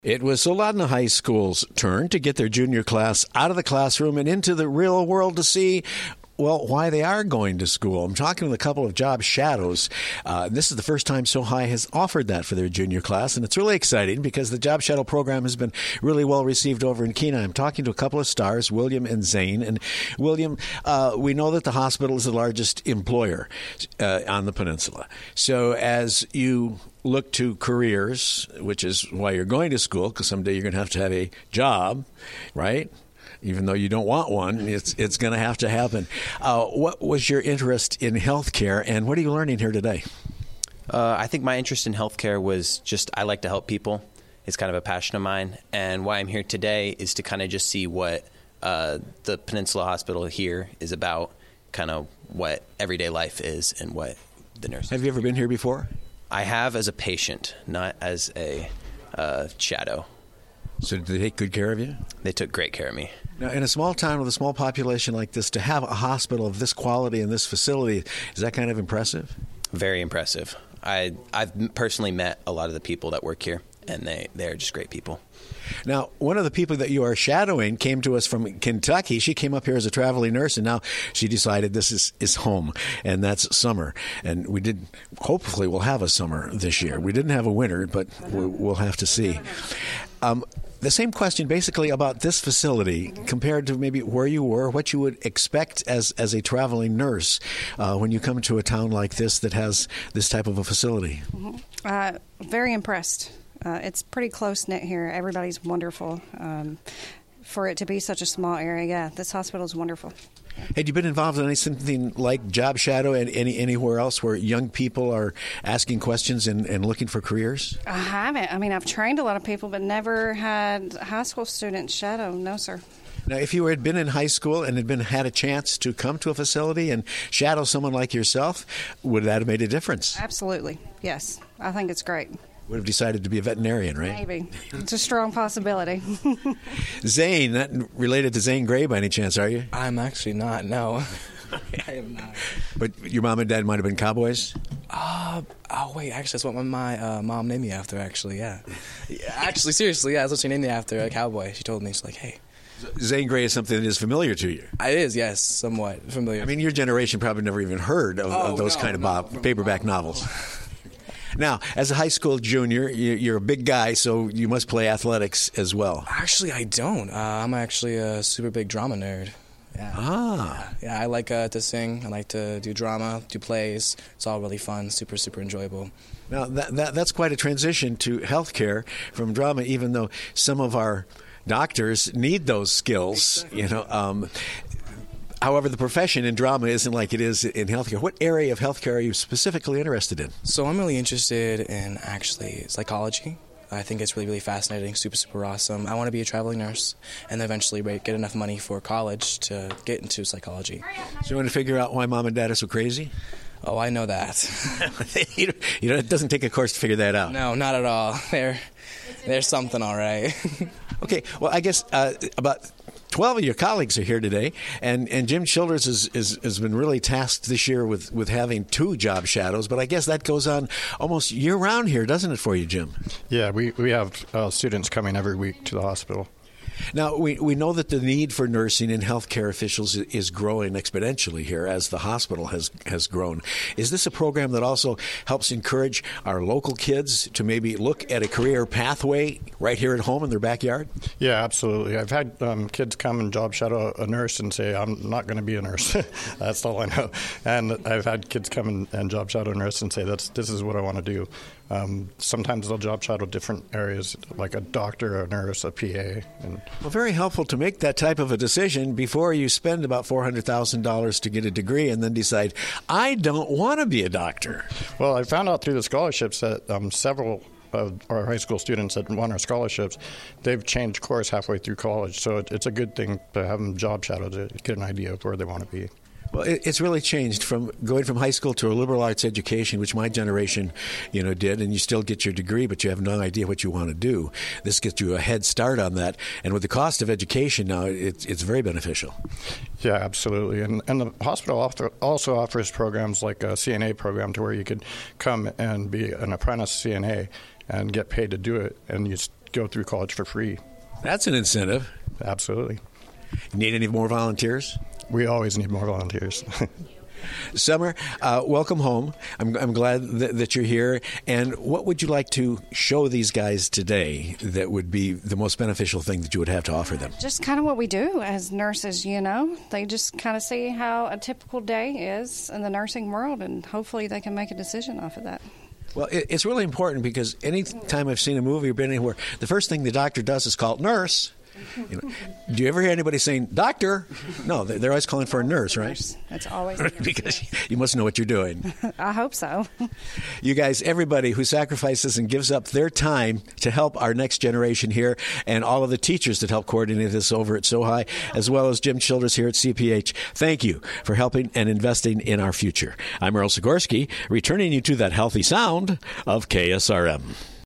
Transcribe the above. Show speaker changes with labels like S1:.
S1: It was Soldotna High School's turn to get their junior class out of the classroom and into the real world to see, well, why they are going to school. I'm talking with a couple of job shadows. This is the first time SoHi has offered that for their junior class, and it's really exciting because the Job Shadow program has been really well received over in Kenai. I'm talking to a couple of stars, William and Zane. And William, we know that the hospital is the largest employer on the peninsula. So as you look to careers, which is why you're going to school, because someday you're going to have a job, right? Even though you don't want one, it's going to happen. What was your interest in healthcare, and what are you learning here today?
S2: I think my interest in healthcare was just I like to help people. It's kind of a passion of mine, and why I'm here today is to kind of just see what the Peninsula Hospital here is about, kind of what everyday life is and what the nurse.
S1: Have you ever been here before?
S2: I have, as a patient, not as a shadow.
S1: So did they take good care of you?
S2: They took great care of me.
S1: Now, in a small town with a small population like this, to have a hospital of this quality and this facility, is that kind of impressive?
S2: Very impressive. I've personally met a lot of the people that work here, and they're just great people.
S1: Now, one of the people that you are shadowing came to us from Kentucky. She came up here as a traveling nurse, and now she decided this is home, and that's summer. And hopefully we'll have a summer this year. We didn't have a winter, but we'll have to see. The same question basically about this facility compared to maybe where you were, what you would expect as a traveling nurse when you come to a town like this that has this type of a facility.
S3: Very impressed. It's pretty close-knit here. Everybody's wonderful. For it to be such a small area, yeah, this hospital is wonderful.
S1: Had you been involved in something like Job Shadow and anywhere else where young people are asking questions and looking for careers?
S3: I haven't. I mean, I've trained a lot of people, but never had high school students shadow. No, sir.
S1: Now, if you had been in high school and had a chance to come to a facility and shadow someone like yourself, would that have made a difference?
S3: Absolutely. Yes. I think it's great.
S1: Would have decided to be a veterinarian, right?
S3: Maybe. It's a strong possibility.
S1: Zane, not related to Zane Grey by any chance, are you?
S4: I'm actually not, no. I am not.
S1: But your mom and dad might have been cowboys?
S4: Wait, actually, that's what my mom named me after, actually, yeah. Actually, seriously, yeah, that's what she named me after, a cowboy. She told me, she's like, hey.
S1: Zane Grey is something that is familiar to you.
S4: It is, yes, somewhat familiar.
S1: I mean, your generation probably never even heard of those kind of paperback novels. Now, as a high school junior, you're a big guy, so you must play athletics as well.
S4: Actually, I don't. I'm actually a super big drama nerd. Yeah. Yeah, I like to sing. I like to do drama, do plays. It's all really fun, super, super enjoyable.
S1: Now, that's quite a transition to healthcare from drama, even though some of our doctors need those skills, However, the profession in drama isn't like it is in healthcare. What area of healthcare are you specifically interested in?
S4: So I'm really interested in actually psychology. I think it's really, really fascinating, super, super awesome. I want to be a traveling nurse and eventually get enough money for college to get into psychology.
S1: So you want to figure out why mom and dad are so crazy?
S4: Oh, I know that.
S1: It doesn't take a course to figure that out.
S4: No, not at all. They're something, all right.
S1: Okay, well, I guess about 12 of your colleagues are here today, and Jim Childers has been really tasked this year with having 2 job shadows, but I guess that goes on almost year-round here, doesn't it, for you, Jim?
S5: Yeah, we have students coming every week to the hospital.
S1: Now, we know that the need for nursing and healthcare officials is growing exponentially here as the hospital has grown. Is this a program that also helps encourage our local kids to maybe look at a career pathway right here at home in their backyard?
S5: Yeah, absolutely. I've had kids come and job shadow a nurse and say, I'm not going to be a nurse. That's all I know. And I've had kids come and job shadow a nurse and say, this is what I want to do. Sometimes they'll job shadow different areas, like a doctor, a nurse, a PA.
S1: Well, very helpful to make that type of a decision before you spend about $400,000 to get a degree and then decide, I don't want to be a doctor.
S5: Well, I found out through the scholarships that several of our high school students that won our scholarships, they've changed course halfway through college. So it's a good thing to have them job shadow to get an idea of where they want to be.
S1: Well, it's really changed from going from high school to a liberal arts education, which my generation, did, and you still get your degree, but you have no idea what you want to do. This gets you a head start on that, and with the cost of education now, it's very beneficial.
S5: Yeah, absolutely, and the hospital also offers programs like a CNA program to where you could come and be an apprentice CNA and get paid to do it, and you go through college for free.
S1: That's an incentive.
S5: Absolutely.
S1: Need any more volunteers?
S5: We always need more volunteers.
S1: Summer, welcome home. I'm glad that you're here. And what would you like to show these guys today that would be the most beneficial thing that you would have to offer them?
S3: Just kind of what we do as nurses, you know. They just kind of see how a typical day is in the nursing world, and hopefully they can make a decision off of that.
S1: Well, it's really important because any time I've seen a movie or been anywhere, the first thing the doctor does is call nurse. You know, do you ever hear anybody saying doctor? No, they're always calling for a nurse, right?
S3: That's always a nurse.
S1: Because you must know what you're doing.
S3: I hope so.
S1: You guys, everybody who sacrifices and gives up their time to help our next generation here, and all of the teachers that help coordinate this over at SoHi, as well as Jim Childress here at CPH, thank you for helping and investing in our future. I'm Earl Sigorsky, returning you to that healthy sound of KSRM.